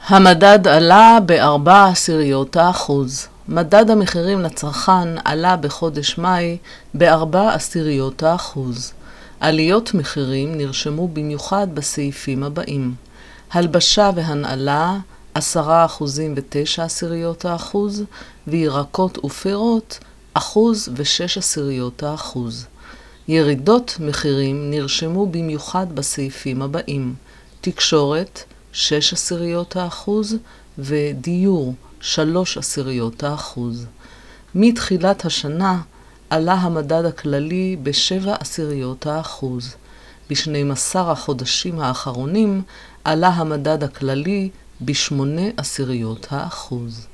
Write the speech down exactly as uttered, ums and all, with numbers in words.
המדד עלה בארבע עשיריות האחוז. מדד המחירים לצרכן עלה בחודש מאי בארבע עשיריות האחוז. עליות מחירים נרשמו במיוחד בסעיפים הבאים: הלבשה והנעלה עשרה אחוזים ותשע עשיריות האחוז, וירקות ופירות אחוז ושש עשיריות האחוז. ירידות מחירים נרשמו במיוחד בסעיפים הבאים: תקשורת שש עשיריות האחוז ודיור שלוש עשיריות האחוז. מתחילת השנה עלה המדד הכללי בשבע עשיריות האחוז. בשנים עשר החודשים האחרונים עלה המדד הכללי בשמונה עשיריות האחוז.